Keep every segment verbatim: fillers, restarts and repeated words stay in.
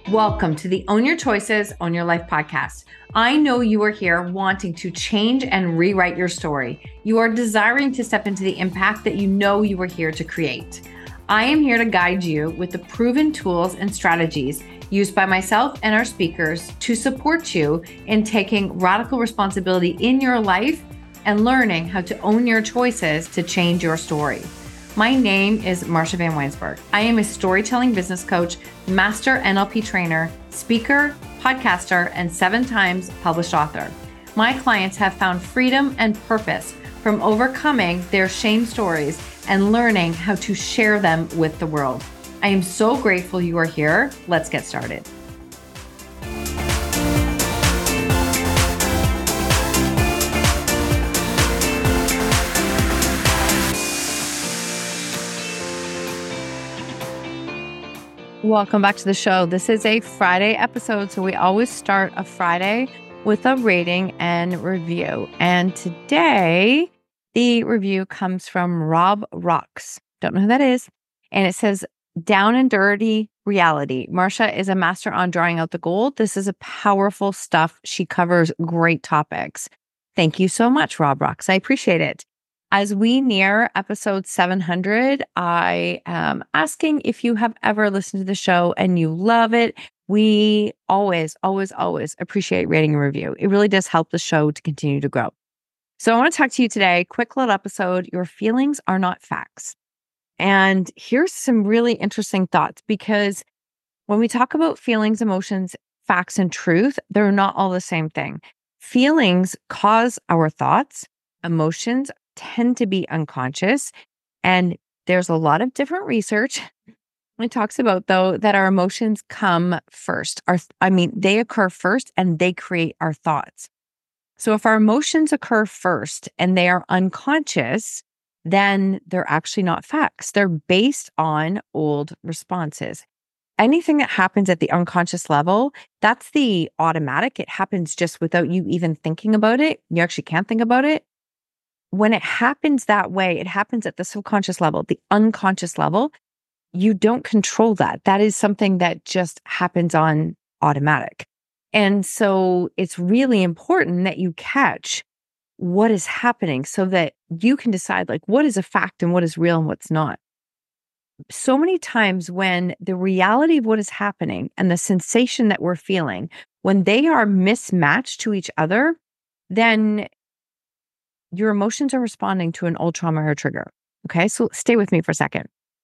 Welcome to the Own Your Choices, Own Your Life podcast. I know you are here wanting to change and rewrite your story. You are desiring to step into the impact that you know you are here to create. I am here to guide you with the proven tools and strategies used by myself and our speakers to support you in taking radical responsibility in your life and learning how to own your choices to change your story. My name is Marsha Van Weinsberg. I am a storytelling business coach, master N L P trainer, speaker, podcaster, and seven times published author. My clients have found freedom and purpose from overcoming their shame stories and learning how to share them with the world. I am so grateful you are here. Let's get started. Welcome back to the show. This is a Friday episode, so we always start a Friday with a rating and review. And today, the review comes from Rob Rocks. Don't know who that is. And it says, Down and Dirty Reality. Marsha is a master on drawing out the gold. This is a powerful stuff. She covers great topics. Thank you so much, Rob Rocks. I appreciate it. As we near episode seven hundred, I am asking if you have ever listened to the show and you love it. We always, always, always appreciate rating and review. It really does help the show to continue to grow. So I want to talk to you today, quick little episode, Your Feelings Are Not Facts. And here's some really interesting thoughts, because when we talk about feelings, emotions, facts, and truth, they're not all the same thing. Feelings cause our thoughts. Emotions tend to be unconscious. And there's a lot of different research. It talks about, though, that our emotions come first. Our, I mean, they occur first and they create our thoughts. So if our emotions occur first and they are unconscious, then they're actually not facts. They're based on old responses. Anything that happens at the unconscious level, that's the automatic. It happens just without you even thinking about it. You actually can't think about it. When it happens that way, it happens at the subconscious level, the unconscious level. You don't control that. That is something that just happens on automatic. And so it's really important that you catch what is happening so that you can decide, like, what is a fact and what is real and what's not. So many times when the reality of what is happening and the sensation that we're feeling, when they are mismatched to each other, then your emotions are responding to an old trauma or trigger. Okay, so stay with me for a second.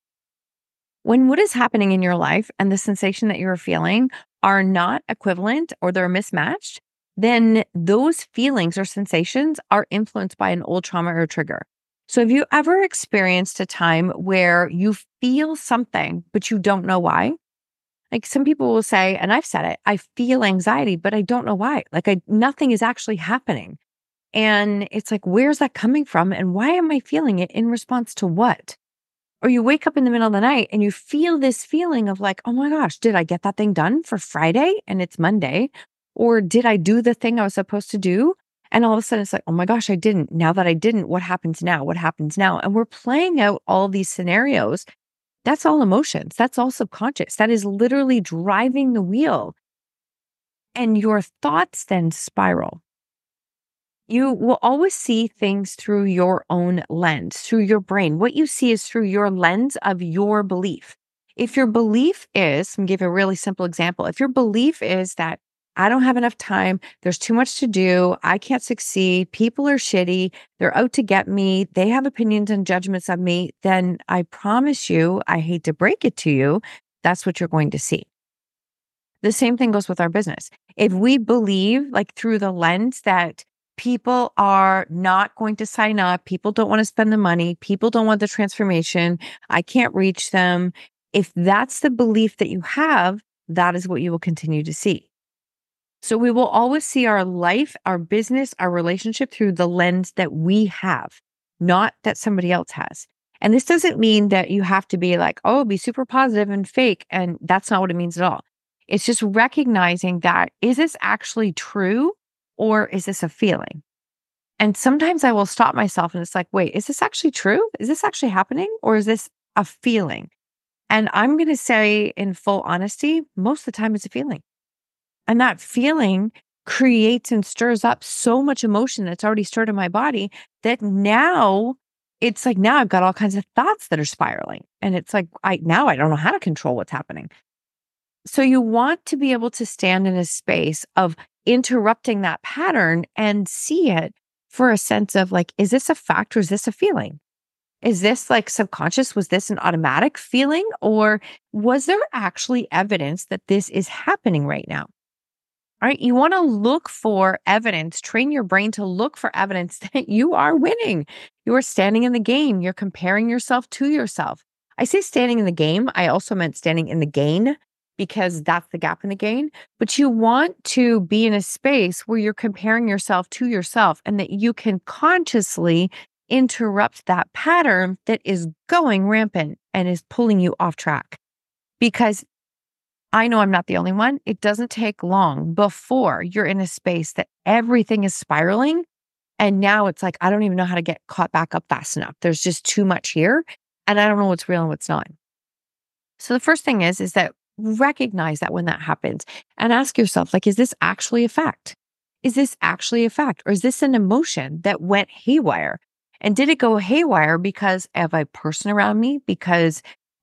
When what is happening in your life and the sensation that you're feeling are not equivalent or they're mismatched, then those feelings or sensations are influenced by an old trauma or trigger. So have you ever experienced a time where you feel something, but you don't know why? Like, some people will say, and I've said it, I feel anxiety, but I don't know why. Like, I, nothing is actually happening. And it's like, where's that coming from? And why am I feeling it in response to what? Or you wake up in the middle of the night and you feel this feeling of like, oh my gosh, did I get that thing done for Friday and it's Monday? Or did I do the thing I was supposed to do? And all of a sudden it's like, oh my gosh, I didn't. Now that I didn't, what happens now? What happens now? And we're playing out all these scenarios. That's all emotions. That's all subconscious. That is literally driving the wheel. And your thoughts then spiral. You will always see things through your own lens, through your brain. What you see is through your lens of your belief. If your belief is, I'm going to give you a really simple example. If your belief is that I don't have enough time, there's too much to do, I can't succeed, people are shitty, they're out to get me, they have opinions and judgments of me, then I promise you, I hate to break it to you, that's what you're going to see. The same thing goes with our business. If we believe, like, through the lens that people are not going to sign up, people don't want to spend the money, people don't want the transformation, I can't reach them. If that's the belief that you have, that is what you will continue to see. So we will always see our life, our business, our relationship through the lens that we have, not that somebody else has. And this doesn't mean that you have to be like, oh, be super positive and fake. And that's not what it means at all. It's just recognizing that, is this actually true or is this a feeling? And sometimes I will stop myself and it's like, wait, is this actually true? Is this actually happening? Or is this a feeling? And I'm going to say, in full honesty, most of the time it's a feeling. And that feeling creates and stirs up so much emotion that's already stirred in my body that now it's like, now I've got all kinds of thoughts that are spiraling. And it's like, I now I don't know how to control what's happening. So you want to be able to stand in a space of interrupting that pattern and see it for a sense of like, is this a fact or is this a feeling? Is this like subconscious? Was this an automatic feeling? Or was there actually evidence that this is happening right now? All right. You want to look for evidence, train your brain to look for evidence that you are winning. You are standing in the game. You're comparing yourself to yourself. I say standing in the game. I also meant standing in the gain because that's the gap in the gain. But you want to be in a space where you're comparing yourself to yourself and that you can consciously interrupt that pattern that is going rampant and is pulling you off track. Because I know I'm not the only one. It doesn't take long before you're in a space that everything is spiraling. And now it's like, I don't even know how to get caught back up fast enough. There's just too much here. And I don't know what's real and what's not. So the first thing is, is that recognize that when that happens and ask yourself, like, is this actually a fact? Is this actually a fact? Or is this an emotion that went haywire? And did it go haywire because of a person around me? Because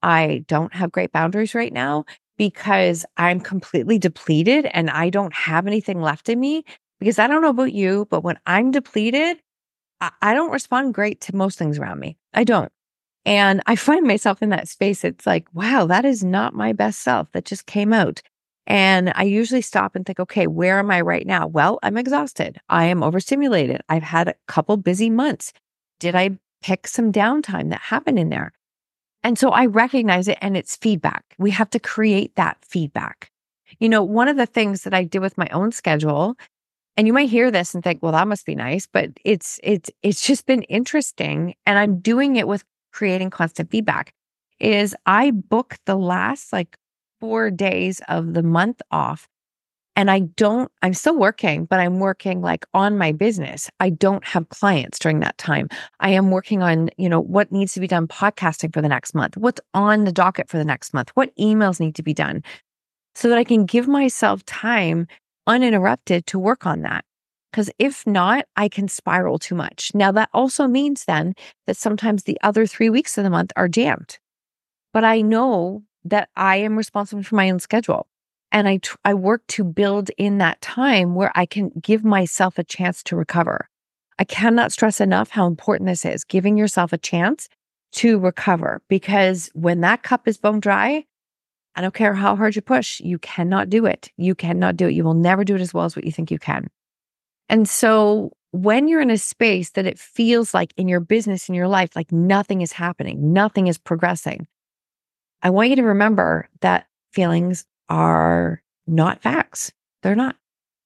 I don't have great boundaries right now? Because I'm completely depleted and I don't have anything left in me? Because I don't know about you, but when I'm depleted, I, I don't respond great to most things around me. I don't. And I find myself in that space. It's like, wow, that is not my best self that just came out. And I usually stop and think, okay, where am I right now? Well, I'm exhausted. I am overstimulated. I've had a couple busy months. Did I pick some downtime that happened in there? And so I recognize it and it's feedback. We have to create that feedback. You know, one of the things that I did with my own schedule, and you might hear this and think, well, that must be nice, but it's it's it's just been interesting. And I'm doing it with creating constant feedback, is I book the last like four days of the month off. And I don't, I'm still working, but I'm working like on my business. I don't have clients during that time. I am working on, you know, what needs to be done podcasting for the next month, what's on the docket for the next month, what emails need to be done so that I can give myself time uninterrupted to work on that. Because if not, I can spiral too much. Now, that also means then that sometimes the other three weeks of the month are jammed. But I know that I am responsible for my own schedule. And I, tr- I work to build in that time where I can give myself a chance to recover. I cannot stress enough how important this is, giving yourself a chance to recover. Because when that cup is bone dry, I don't care how hard you push, you cannot do it. You cannot do it. You will never do it as well as what you think you can. And so when you're in a space that it feels like in your business, in your life, like nothing is happening, nothing is progressing, I want you to remember that feelings are not facts. They're not.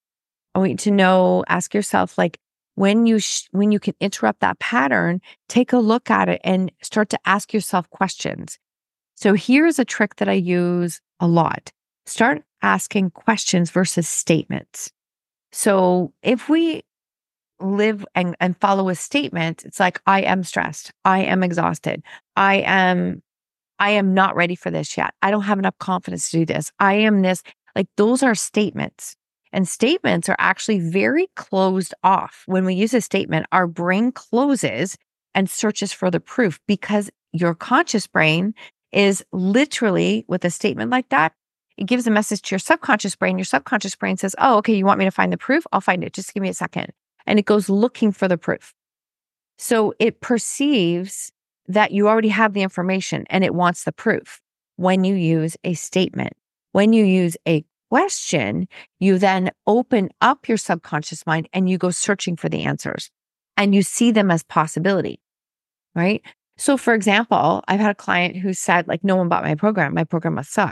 I want you to know, ask yourself, like, when you sh- when you can interrupt that pattern, take a look at it and start to ask yourself questions. So here's a trick that I use a lot. Start asking questions versus statements. So if we live and, and follow a statement, it's like, I am stressed. I am exhausted. I am, I am not ready for this yet. I don't have enough confidence to do this. I am this. Like, those are statements. And statements are actually very closed off. When we use a statement, our brain closes and searches for the proof because your conscious brain is literally, with a statement like that, it gives a message to your subconscious brain. Your subconscious brain says, oh, okay, you want me to find the proof? I'll find it. Just give me a second. And it goes looking for the proof. So it perceives that you already have the information and it wants the proof when you use a statement. When you use a question, you then open up your subconscious mind and you go searching for the answers and you see them as possibility, right? So for example, I've had a client who said, like, no one bought my program. My program must suck.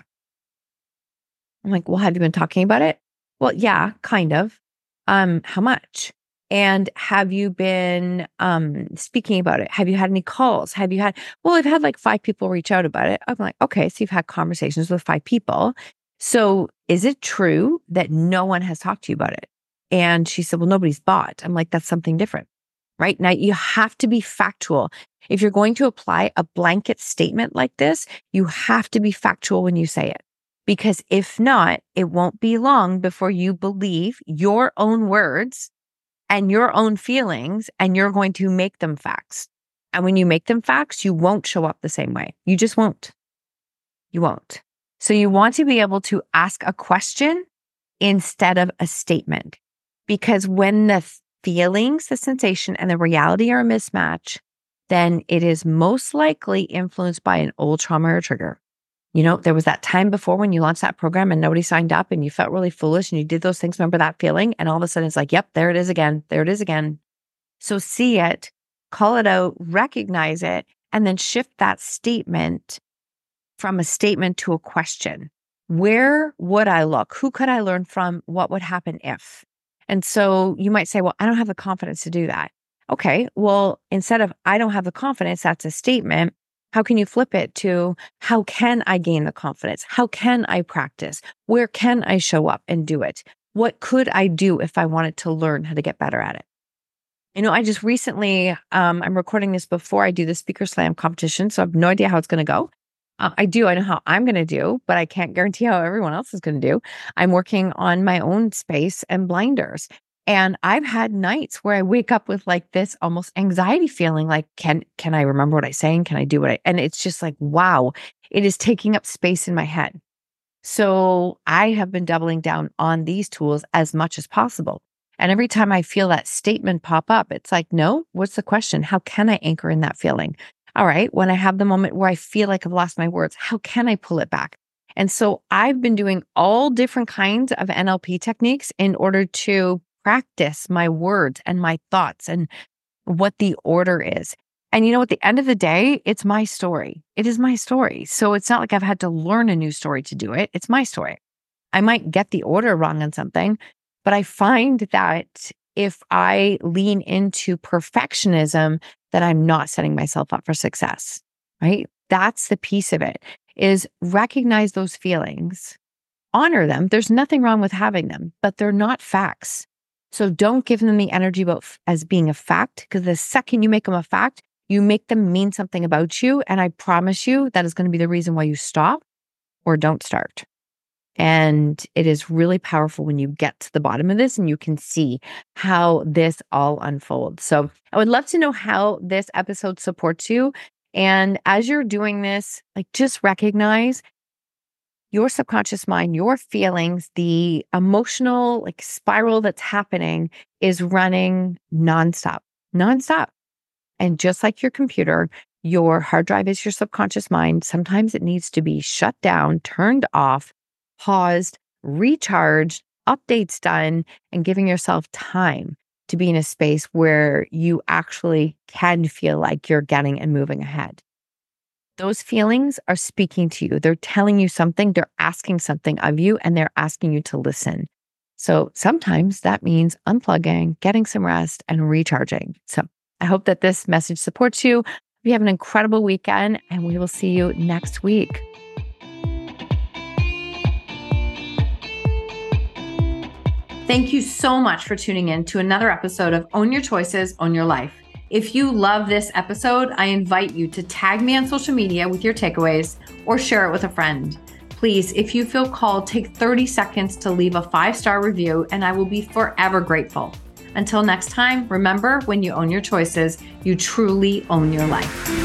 I'm like, well, have you been talking about it? Well, yeah, kind of. Um, how much? And have you been um, speaking about it? Have you had any calls? Have you had, well, I've had like five people reach out about it. I'm like, okay, so you've had conversations with five people. So is it true that no one has talked to you about it? And she said, well, nobody's bought. I'm like, that's something different. right? Now you have to be factual. If you're going to apply a blanket statement like this, you have to be factual when you say it. Because if not, it won't be long before you believe your own words and your own feelings, and you're going to make them facts. And when you make them facts, you won't show up the same way. You just won't. You won't. So you want to be able to ask a question instead of a statement. Because when the feelings, the sensation, and the reality are a mismatch, then it is most likely influenced by an old trauma or trigger. You know, there was that time before when you launched that program and nobody signed up and you felt really foolish and you did those things. Remember that feeling? And all of a sudden it's like, yep, there it is again. There it is again. So see it, call it out, recognize it, and then shift that statement from a statement to a question. Where would I look? Who could I learn from? What would happen if? And so you might say, well, I don't have the confidence to do that. Okay, well, instead of I don't have the confidence, that's a statement. How can you flip it to how can I gain the confidence? How can I practice? Where can I show up and do it? What could I do if I wanted to learn how to get better at it? You know, I just recently, um, I'm recording this before I do the Speaker Slam competition, so I have no idea how it's going to go. Uh, I do, I know how I'm going to do, but I can't guarantee how everyone else is going to do. I'm working on my own space and blinders. And I've had nights where I wake up with like this almost anxiety feeling like, can, can I remember what I'm saying? Can I do what I, and it's just like, wow, it is taking up space in my head. So I have been doubling down on these tools as much as possible. And every time I feel that statement pop up, it's like, no, what's the question? How can I anchor in that feeling? All right, when I have the moment where I feel like I've lost my words, how can I pull it back? And so I've been doing all different kinds of N L P techniques in order to practice my words and my thoughts and what the order is. And you know, at the end of the day, it's my story. It is my story. So it's not like I've had to learn a new story to do it. It's my story. I might get the order wrong on something, but I find that if I lean into perfectionism, that I'm not setting myself up for success, right? That's the piece of it, is recognize those feelings, honor them. There's nothing wrong with having them, but they're not facts. So don't give them the energy about f- as being a fact, because the second you make them a fact, you make them mean something about you. And I promise you that is going to be the reason why you stop or don't start. And it is really powerful when you get to the bottom of this and you can see how this all unfolds. So I would love to know how this episode supports you. And as you're doing this, like just recognize your subconscious mind, your feelings, the emotional like spiral that's happening is running nonstop, nonstop. And just like your computer, your hard drive is your subconscious mind. Sometimes it needs to be shut down, turned off, paused, recharged, updates done, and giving yourself time to be in a space where you actually can feel like you're getting and moving ahead. Those feelings are speaking to you. They're telling you something. They're asking something of you, and they're asking you to listen. So sometimes that means unplugging, getting some rest, and recharging. So I hope that this message supports you. You have an incredible weekend, and we will see you next week. Thank you so much for tuning in to another episode of Own Your Choices, Own Your Life. If you love this episode, I invite you to tag me on social media with your takeaways or share it with a friend. Please, if you feel called, take thirty seconds to leave a five-star review, and I will be forever grateful. Until next time, remember, when you own your choices, you truly own your life.